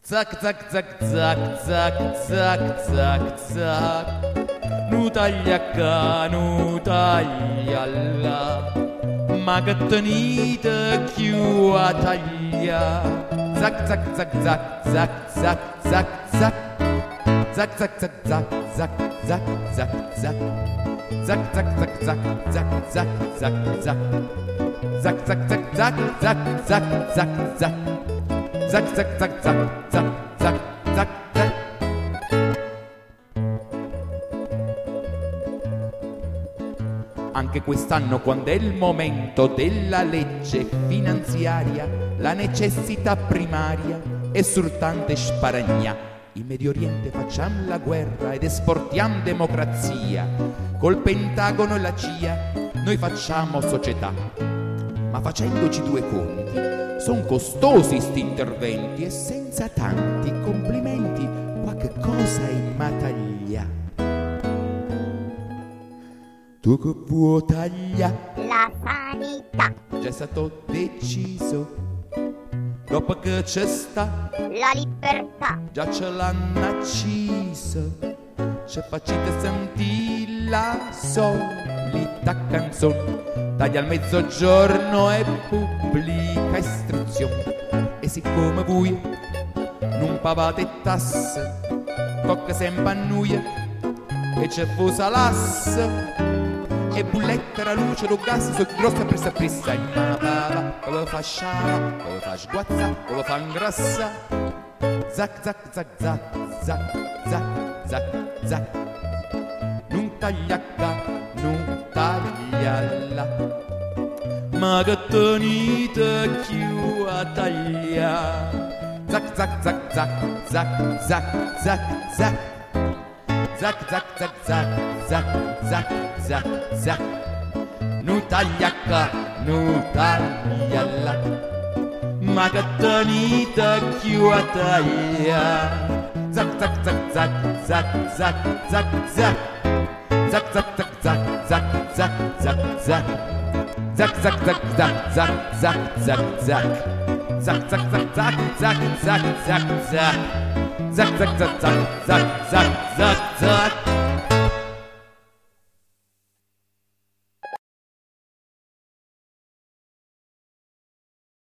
Zac, zac, zac, zac, zac, zac, zac, zac. Nu taglia qua, nu taglia là. Ma che tenite più a taglia. Zac, zac, zac, zac, zac, zac, zac, zac. Zac, zac, zac, zac, zac, zac, zac, zac. Zac, zac, zac, zac, zac, zac, zac, zac. Zac, zac, zac, zac, zac, zac, zac, zac. Zac, zac, zac, zac, zac, zac, zac, zac. Anche quest'anno, quando è il momento della legge finanziaria, la necessità primaria è soltanto sparagna. In Medio Oriente facciamo la guerra ed esportiamo democrazia. Col Pentagono e la CIA noi facciamo società. Ma facendoci due conti, son costosi sti interventi e senza tanti complimenti qualche cosa in mataglia. Tu che vuoi tagliare? La sanità. Già è stato deciso. Dopo che c'è sta La libertà. già ce l'hanno acciso. Ci facete sentire la solita canzone. Taglia al mezzogiorno e pubblica istruzione. E siccome voi non pagate tasse, tocca sempre a noi e c'è fusa l'asse. E bulletta la luce, lo gas, su grossa pressa pressa. E ma va, come fa sciara, come fa sguazza, come fa ingrassa. Zac, zac, zac, zac, zac, zac, zac, zac. Non taglia qua, non taglia là. Ma che tenite più a tagliare. Zac, zac, zac, zac, zac, zac, zac, zac. Zac, zac, zac, zac, zac, zac, zac, zac. Non taglia qua, non taglia là. Ma che tenite più a tagliare. Zac, zac, zac, zac, zac, zac, zac, zac. Zac, zac, zac, zac, zac, zac, zac, zac. Zac, zac, zac, zac, zac, zac, zac, zac. Zac, zac, zac, zac, zac, zac, zac, zac. Zac, zac, zac, zac, zac, zac, zac, zac.